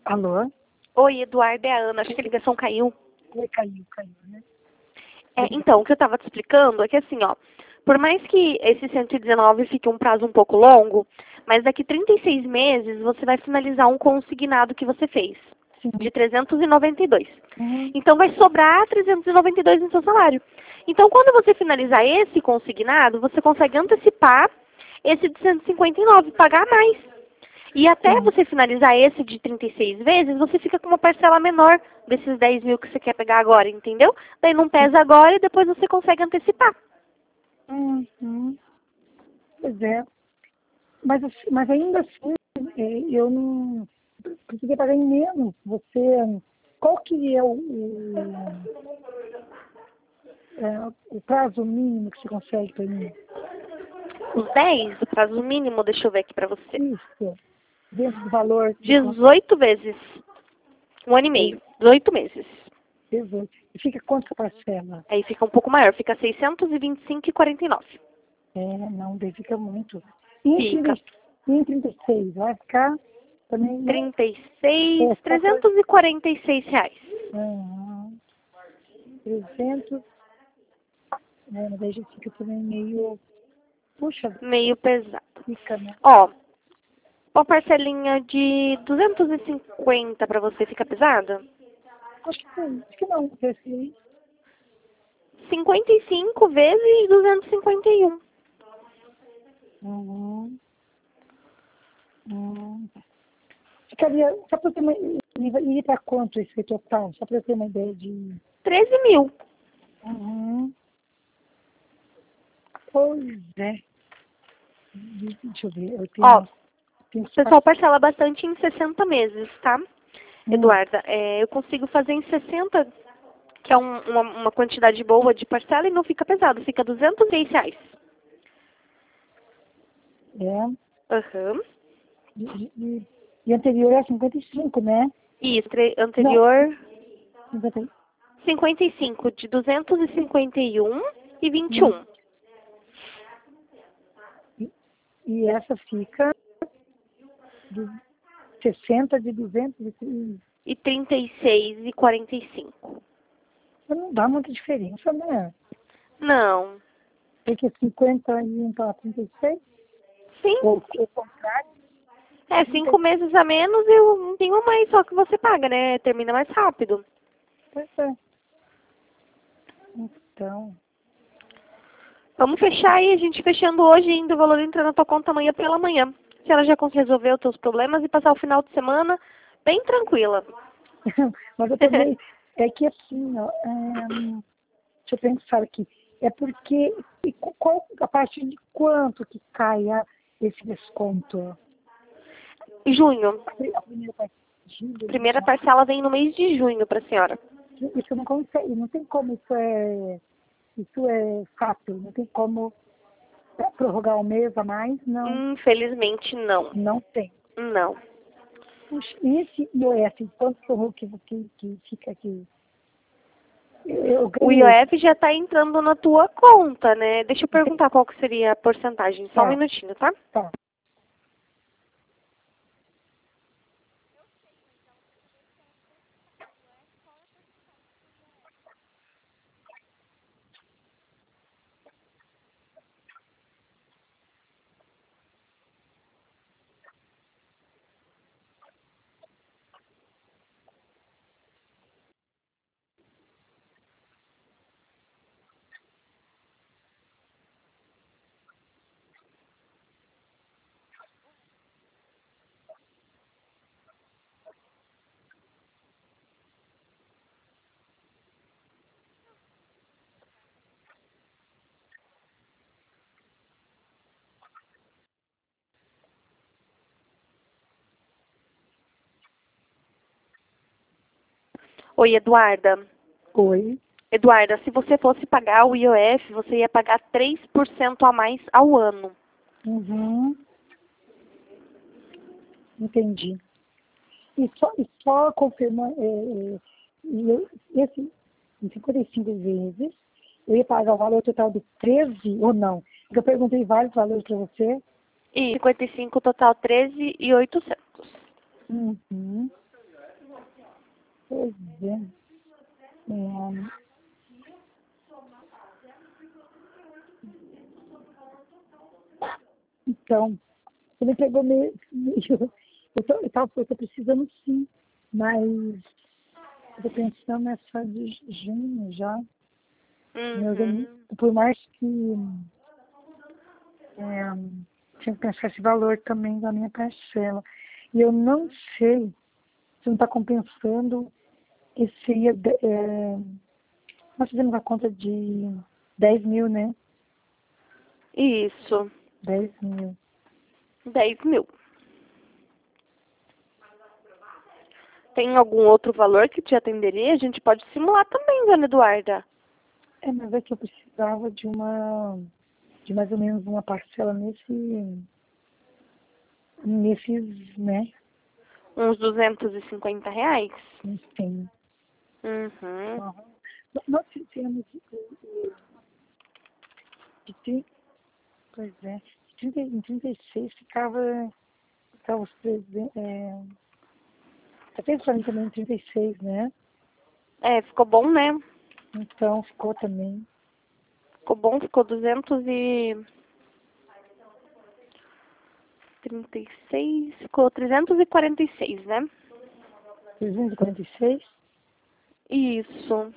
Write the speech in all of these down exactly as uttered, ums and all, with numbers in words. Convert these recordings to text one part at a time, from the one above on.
Alô? Oi, Eduardo, é a Ana. Acho que a ligação caiu. Oi, caiu, caiu, né? É, então, o que eu estava te explicando é que assim, ó, por mais que esse cento e dezenove fique um prazo um pouco longo, mas daqui trinta e seis meses você vai finalizar um consignado que você fez, Sim. de trezentos e noventa e dois. Uhum. Então vai sobrar trezentos e noventa e dois no seu salário. Então, quando você finalizar esse consignado, você consegue antecipar esse de cento e cinquenta e nove, pagar mais. E até Sim. você finalizar esse de trinta e seis vezes, você fica com uma parcela menor desses dez mil que você quer pegar agora, entendeu? Daí não pesa agora e depois você consegue antecipar. Uhum. Pois é. Mas, assim- mas ainda assim, é, eu não consegui pagar em menos. Você, qual que é o, o, é, o prazo mínimo que você consegue para mim? Os dez, o prazo mínimo, deixa eu ver aqui pra você. Isso, dentro do valor que você dezoito vezes. Um ano e consegue. meio. dezoito meses. dezoito. E fica quanto a parcela? Aí fica um pouco maior, fica seiscentos e vinte e cinco e quarenta e nove. É, não, daí fica muito. E em, Fica trinta, e em trinta e seis, vai ficar também, né? trinta e seis, É, só pra- trezentos e quarenta e seis reais. Uhum. trezentos, né, mas aí já fica também meio, puxa, Meio pesado. fica, né? Ó, uma parcelinha de duzentos e cinquenta pra você fica pesada? Acho que sim, acho que não, porque assim, cinquenta e cinco vezes duzentos e cinquenta e um. uhum, uhum. Ficaria, só para eu ter uma, iria para quanto esse total? Só para eu ter uma ideia de, treze mil. uhum. Pois é, De- deixa eu ver, eu Ó, tenho, tenho o que pessoal passar, parcela bastante em sessenta meses, tá? hum, Eduarda, é, eu consigo fazer em sessenta, que é um- uma, uma quantidade boa de parcela e não fica pesado, fica duzentos e seis reais. é, Aham. de, de, de- e anterior é cinquenta e cinco, né? E tre- Não, anterior, cinquenta, cinquenta e cinco de duzentos e cinquenta e um e vinte e hum, um. e, e essa fica de sessenta de duzentos e trinta. E trinta e seis e quarenta e cinco. Não dá muita diferença, né? Não. Porque cinquenta e um para trinta e seis, Sim. ou o contrário, É, trinta cinco e meses a menos e um pouquinho a mais só que você paga, né? Termina mais rápido. seis. É. Então, Vamos fechar aí, a gente fechando hoje ainda o valor entra na tua conta amanhã pela manhã. Se ela já conseguir resolver os teus problemas e passar o final de semana bem tranquila. mas eu também, é que assim, ó, é, deixa eu pensar aqui, é porque, e qu- qual, a partir de quanto que cai a- esse desconto? Junho. A pri- a primeira parte de julho, né? Primeira parcela vem no mês de junho para a senhora. Isso não consegue, não tem como, isso é, isso é fato, não tem como é, prorrogar um mês a mais, não, Infelizmente não. não tem. Não. Puxa, e esse I O F, quanto prorroga que, que, que fica aqui? Eu, eu O ganhei, I O F já está entrando na tua conta, né? Deixa eu perguntar qual que seria a porcentagem. Só um tá, minutinho, tá? tá. Oi, Eduarda. Oi, Eduarda, se você fosse pagar o I O F, você ia pagar três por cento a mais ao ano. uhum, entendi. E só, e só confirmando, é, é, e eu- esse, em cinquenta e cinco vezes, eu ia pagar o valor total de treze ou não? Porque eu perguntei vários valores para você. E cinquenta e cinco total treze e oitocentos. Uhum. Pois é. É, então, você me pegou meio. meio eu, tô, eu, tava, eu tô precisando sim, mas eu tô pensando nessa de junho já. Me organizo, Uhum. por mais que é, tinha que pensar esse valor também da minha parcela. E eu não sei se não está compensando esse ia. É, nós fizemos a conta de dez mil, né? Isso. Dez mil. Dez mil. Tem algum outro valor que te atenderia? A gente pode simular também, dona Eduarda. É, mas é que eu precisava de uma, de mais ou menos uma parcela nesse, nesses, né? Uns duzentos e cinquenta reais? Enfim. Uhum. Uhum. Nós fizemos de trinta, pois é, trinta, em trinta e seis ficava, ficava os trezentos, é, até falando também em trinta e seis, né? É, ficou bom, né? Então ficou também Ficou bom, ficou duzentos e trinta e seis, ficou trezentos e quarenta e seis, né? trezentos e quarenta e seis. Isso.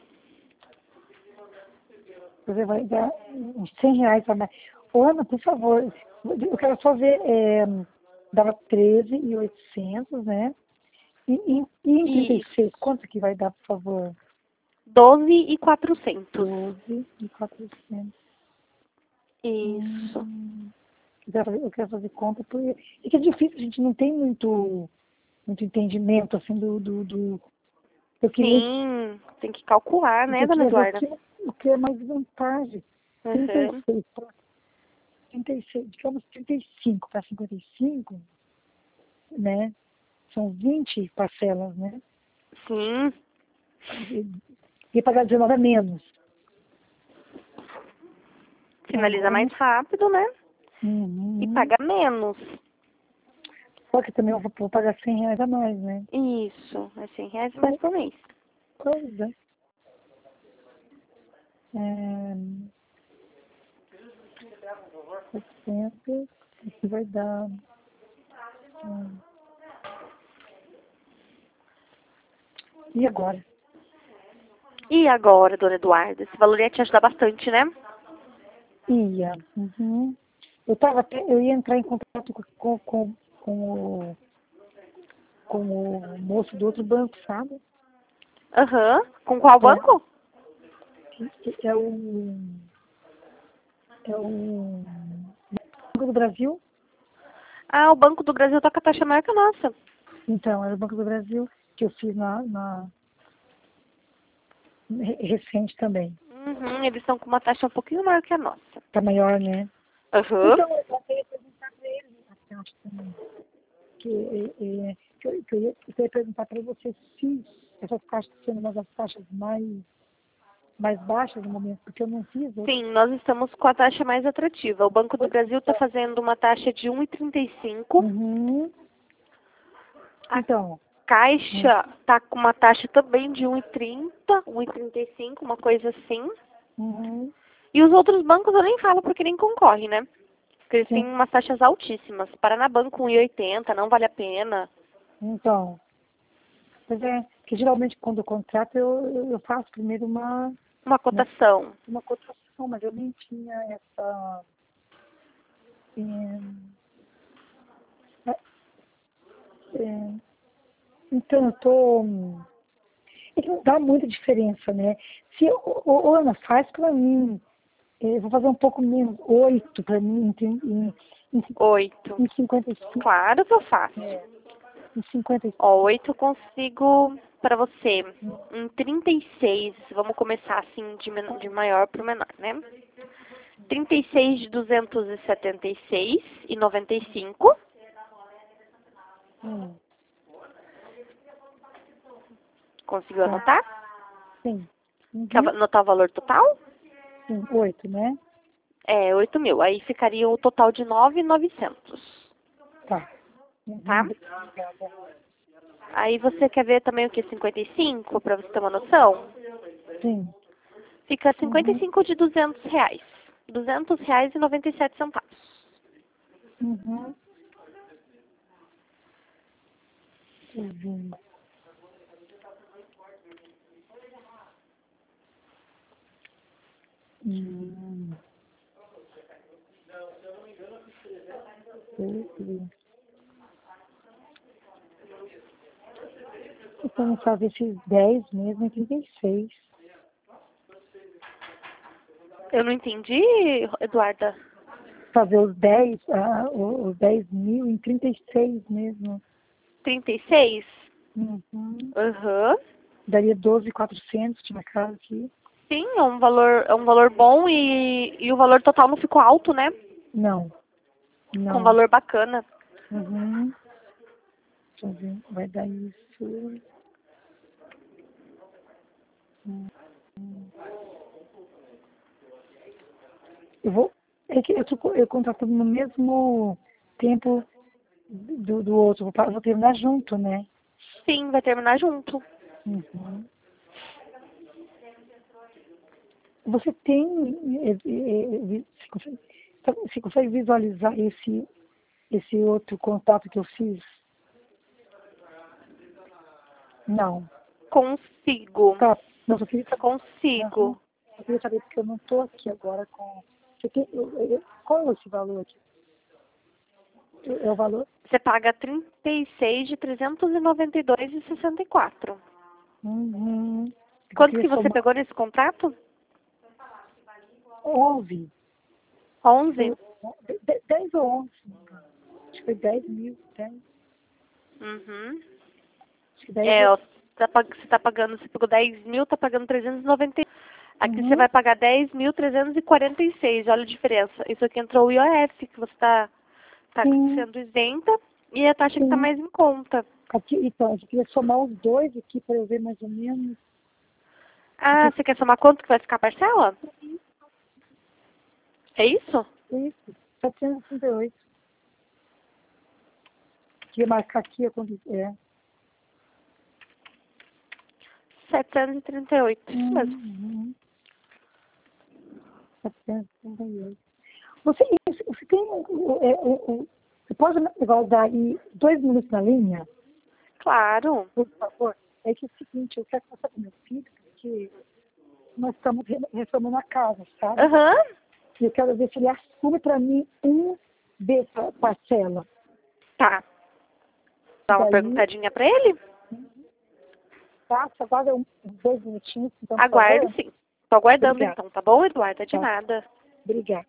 Você vai dar uns cem reais a mais. Ô, Ana, por favor, eu quero só ver, é, dava treze mil e oitocentos, né? E, e, e em trinta e seis, Isso. quanto que vai dar, por favor? doze e quatrocentos. doze mil e quatrocentos. Isso. Hum, eu quero fazer, eu quero fazer conta, porque é que é difícil, a gente não tem muito, muito entendimento, assim, do, do, do... Eu queria, Sim, tem que calcular, né, eu dona queria ver o Eduarda? que, o que é mais vantagem. trinta e Uhum. seis para trinta e seis, digamos trinta e cinco para cinquenta e cinco, né? São vinte parcelas, né? Sim. E, e pagar dezenove a menos. Finaliza Agora mais não. rápido, né? E Uhum. paga menos. Só que também eu vou, vou pagar cem reais a mais, né? Isso. É cem reais mais por mês. Coisa. É, sessenta, isso vai dar. hum, E agora? E agora, dona Eduarda? Esse valor ia te ajudar bastante, né? Ia. Uhum. Eu tava até, eu ia entrar em contato com, com, com, o, com o moço do outro banco, sabe? Aham. Com qual É, banco? é o. É o Banco do Brasil. Ah, o Banco do Brasil tá com a taxa maior que a nossa. Então, era o Banco do Brasil que eu fiz na, na re- recente também. Uhum, eles estão com uma taxa um pouquinho maior que a nossa. Tá maior, né? Aham. Então, eu até ia perguntar para ele a taxa também. Que, é, é, que, eu, que eu, ia, que eu ia perguntar para você se essas taxas estão sendo uma das taxas mais, mais baixas no momento, porque eu não fiz outras. Sim, nós estamos com a taxa mais atrativa. O Banco do Brasil está fazendo uma taxa de um vírgula trinta e cinco. Uhum. A Então, hum, Caixa está com uma taxa também de um vírgula trinta, um vírgula trinta e cinco, uma coisa assim. uhum, E os outros bancos eu nem falo porque nem concorre, né? Porque eles têm sim. umas taxas altíssimas. Paranabanco um vírgula oitenta, não vale a pena. Então, pois é, que geralmente quando eu contrato eu, eu eu faço primeiro uma, Uma uma, cotação. uma cotação, mas eu nem tinha essa. É, é, então, eu tô. É que não dá muita diferença, né? Se, ô, ô, Ana, faz pra mim. Eu vou fazer um pouco menos, oito pra mim, em, em, em, Oito. em cinquenta e cinco. Claro que eu faço. É, em cinquenta e cinco. Ó, oito eu consigo para você. Em trinta e seis, vamos começar assim de, men- de maior para o menor, né? trinta e seis de duzentos e setenta e seis e noventa e cinco. Hum, Conseguiu tá. anotar? Sim. Quer Uhum. anotar o valor total? Sim, oito, né? É, oito mil. Aí ficaria o total de nove mil e novecentos, Tá. Uhum. tá? Obrigada. Aí você quer ver também o que? cinquenta e cinco, pra você ter uma noção? Sim. Fica cinquenta e Uhum. cinco de duzentos reais. Duzentos reais e noventa e sete centavos. Uhum. Deixa eu ver. Hum. Deixa eu ver. Então, fazer esses dez mesmo em trinta e seis. Eu não entendi, Eduarda. Fazer os dez, ah, os dez mil em trinta e seis mesmo. trinta e seis? Uhum. Aham. Daria doze mil e quatrocentos, tinha casa aqui. Sim, é um valor, é um valor bom e, e o valor total não ficou alto, né? Não, Ficou um não. valor bacana. Uhum. Deixa eu ver, vai dar isso. Hum. Eu vou. É que eu tô co- eu contrato no mesmo tempo do, do outro. Vou, pa- vou terminar junto, né? Sim, vai terminar junto. Uhum. Você tem. eh, eh, eh, Você consegue, você consegue visualizar esse, esse outro contato que eu fiz? Não. Consigo. Tá. Não, eu queria saber. Aham. Consigo. Eu queria saber porque eu não estou aqui agora com. Você tem, eu- eu- qual é esse valor aqui? É o valor? Você paga trinta e seis de trezentos e noventa e dois e sessenta e quatro. Uhum. Eu Quanto queria que você somar pegou nesse contrato? onze. onze. dez ou onze. Acho que foi dez mil. dez. Uhum. Acho que dez. É, ó, tá pag- você tá pagando, você pagou dez mil, tá pagando trezentos e noventa. Aqui você Uhum. vai pagar dez mil trezentos e quarenta e seis. Olha a diferença. Isso aqui entrou o I O F, que você tá, tá Sim, sendo isenta, e a taxa que tá sim. mais em conta. Aqui, então, eu queria somar os dois aqui para eu ver mais ou menos. Ah, Porque você quer somar quanto que vai ficar a parcela? É isso? é isso, setecentos e trinta e oito. Queria marcar aqui a quando é. setecentos e trinta e oito, isso mesmo. Uhum. setecentos e trinta e oito. Você, você tem. um- é, um- um- Você pode igual dar aí dois minutos na linha, Claro. por favor? É que é o seguinte, eu quero passar para meu filho, porque nós estamos re- reformando a casa, sabe? Aham. E eu quero ver se ele assume para mim um dessa parcela. Tá. Dá uma Daí, perguntadinha pra ele? passa, agora um, dois minutinhos, então, por Aguarde favor. sim. Tô aguardando Obrigada. então, tá bom, Eduarda? De Tá. nada. Obrigada.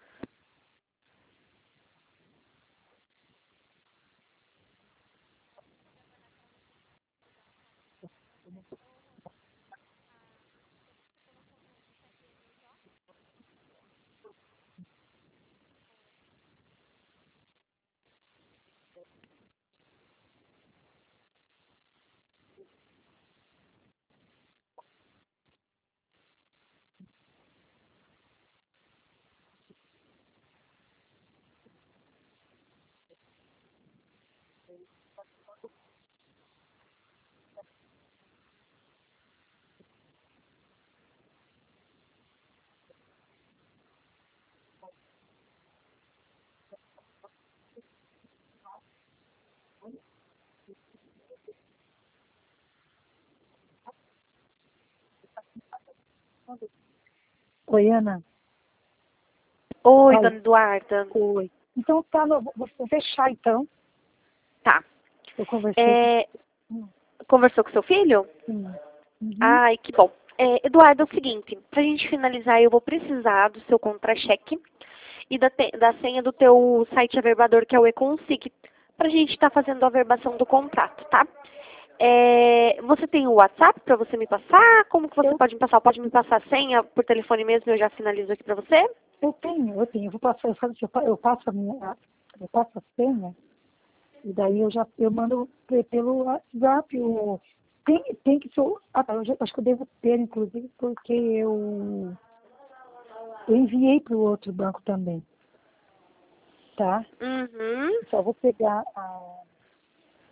Oi, Ana. Oi, Alô. dona Eduarda. Oi. Então, tá, no, vou vou fechar, então. Tá. Eu conversei com... É, Hum, conversou com seu filho? sim. Uhum. Ai, que bom. É, Eduardo, é o seguinte, pra gente finalizar, eu vou precisar do seu contra-cheque e da, te- da senha do teu site averbador, que é o eConsig, pra gente estar fazendo a averbação do contrato, tá? É, você tem o WhatsApp pra você me passar? Como que você Eu, pode me passar? Pode me passar a senha por telefone mesmo e eu já finalizo aqui pra você? eu tenho, eu tenho. Eu vou passar, eu faço, eu pa- eu passo a minha, eu passo a senha, e daí eu já, eu mando pe- pelo WhatsApp. O, tem, tem que ser, o- ah, tá, eu já, acho que eu devo ter, inclusive, porque eu, eu enviei para o outro banco também, tá? Uhum. Só vou pegar a,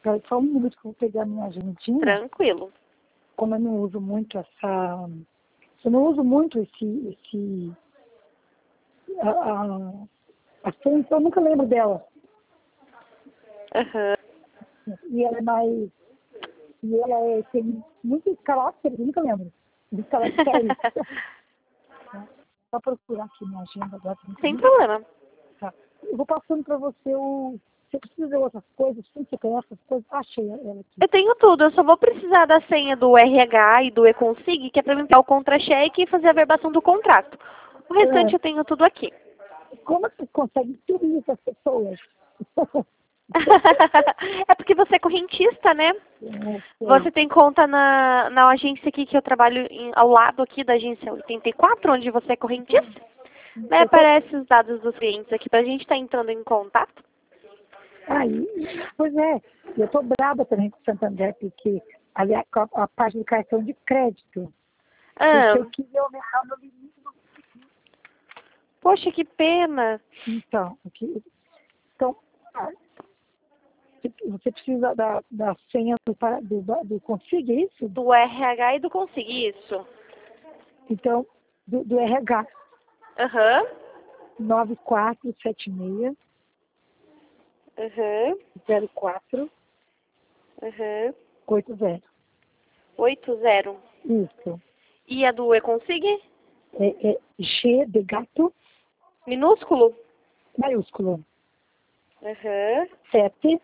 Só só um minuto que eu vou pegar a minha agendinha. Tranquilo. Como eu não uso muito essa... Eu não uso muito esse... esse a, a, a senha, então eu nunca lembro dela. Aham. E ela é mais... E ela é, tem muitos caracteres, eu nunca lembro dos caracteres. Só procurar aqui minha agenda agora. Sem problema. Tá. Eu vou passando para você o... Você precisa de outras coisas, sim, você conhece essas coisas? Achei ela aqui. Eu tenho tudo, eu só vou precisar da senha do R H e do E-Consig, que é para mim pegar o contra-cheque e fazer a verbação do contrato. O restante É. eu tenho tudo aqui. Como você consegue tudo isso as pessoas? É porque você é correntista, né? É, Você tem conta na, na agência aqui que eu trabalho em, ao lado aqui da agência oitenta e quatro, onde você é correntista. Daí Eu tô- aparece os dados dos clientes aqui pra gente estar entrando em contato. Aí, pois é, eu tô brava também com o Santander, porque ali a, a parte do cartão de crédito, Ah, porque eu queria aumentar o meu limite. poxa, que pena. Então, aqui, então ah, você precisa da, da senha do, para- do, do Config, é isso? Do R H e do Consig, isso. Então, do, do R H, Aham. nove quatro sete seis Aham. zero quatro Aham. oito zero. oito zero. Isso. E a do E-Consig? É, é G de gato, Minúsculo? maiúsculo. Aham. sete,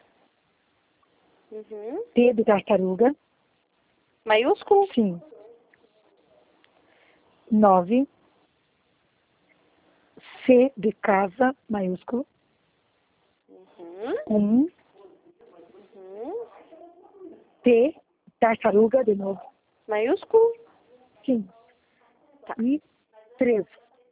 Uhum. T de tartaruga, Maiúsculo? sim. nove, C de casa, maiúsculo. Uhum. um, Uhum. T, tartaruga, de novo. Maiúsculo? Sim. Tá. E três.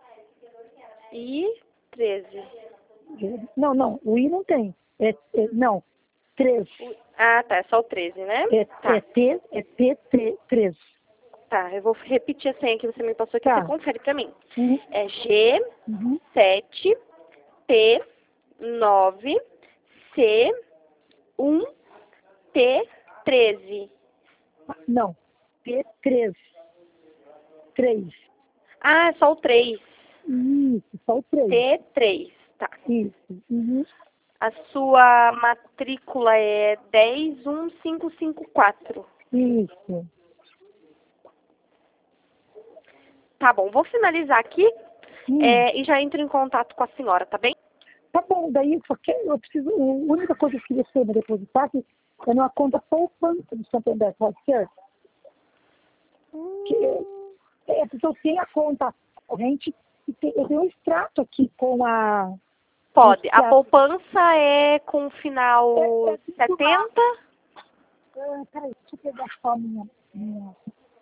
E treze. Não, não, o I não tem. É, é, não, três. Ah, tá. É só o treze, né? É, Tá. é T, é T, três. Tá. Eu vou repetir a senha que você me passou aqui. Tá. Você confere pra mim. Uhum. É G Uhum. sete P nove C um T treze. Não, T, três. três. Ah, é só o três. Isso, só o três. T três. Tá. Isso. Uhum. A sua matrícula é dez um cinco cinco quatro. Isso. Tá bom, vou finalizar aqui Hum. é, e já entro em contato com a senhora, tá bem? Tá bom, daí só que eu preciso. A única coisa que você me depositasse é numa conta poupança do Santander, pode ser? Que, é, porque eu tenho a conta corrente e tem, eu tenho um extrato aqui com a. Pode. A extrato. poupança é com final É, é tudo setenta? Ah, peraí, deixa eu pegar só a minha. minha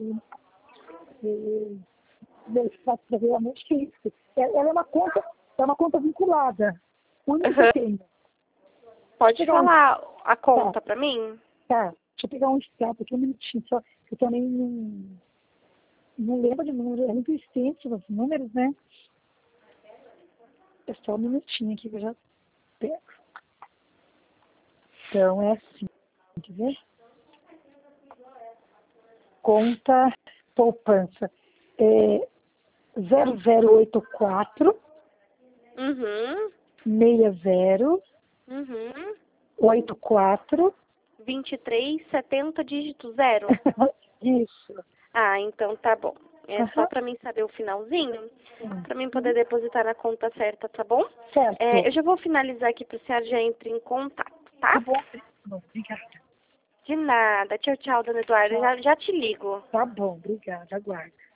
eh, meu extrato para ver realmente que é isso. É- Ela é uma conta, é uma conta vinculada. O único que Uhum. eu tenho. Pode Pegar um- falar a conta pra mim? Tá, deixa eu pegar um extrato aqui um minutinho só. Eu também não, não lembro de número, é muito extenso os números, né? É só um minutinho aqui que eu já pego. Então é assim, quer ver? Conta poupança. É zero zero oito quatro Uhum. seis zero Uhum. oito quatro. vinte e três, setenta, dígito zero. Isso. Ah, então tá bom. É só Aham. pra mim saber o finalzinho, Sim. pra mim poder depositar na conta certa, tá bom? Certo. É, eu já vou finalizar aqui pra senhora já entre em contato, Tá tá? bom. Tá bom, obrigada. De nada. Tchau, tchau, dona Eduarda. Tchau. Já, já te ligo. Tá bom, obrigada. Aguardo.